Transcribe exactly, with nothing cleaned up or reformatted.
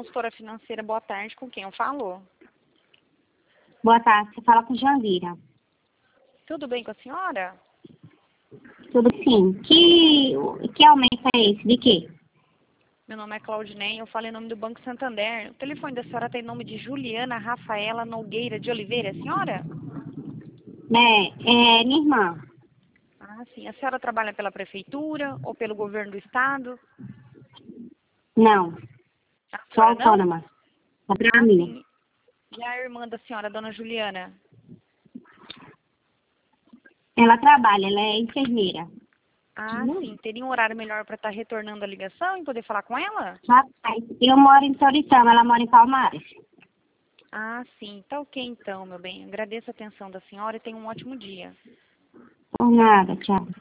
consultora financeira. Boa tarde, com quem eu falo? Boa tarde, você fala com Jandira. Tudo bem com a senhora? Tudo sim. Que, que aumento é esse? De quê? Meu nome é Claudinei, eu falo em nome do Banco Santander. O telefone da senhora tem nome de Juliana Rafaela Nogueira de Oliveira, é a senhora? Né, é minha irmã. Ah, sim. A senhora trabalha pela prefeitura ou pelo governo do estado? Não, A sou senhora não? autônoma. É pra Ah, mim. sim. E a irmã da senhora, dona Juliana? Ela trabalha, ela é enfermeira. Ah, sim. Teria um horário melhor para estar retornando a ligação e poder falar com ela? Rapaz, eu moro em Toritama, ela mora em Palmares. Ah, sim. Tá ok então, meu bem. Agradeço a atenção da senhora e tenha um ótimo dia. Por nada, tchau.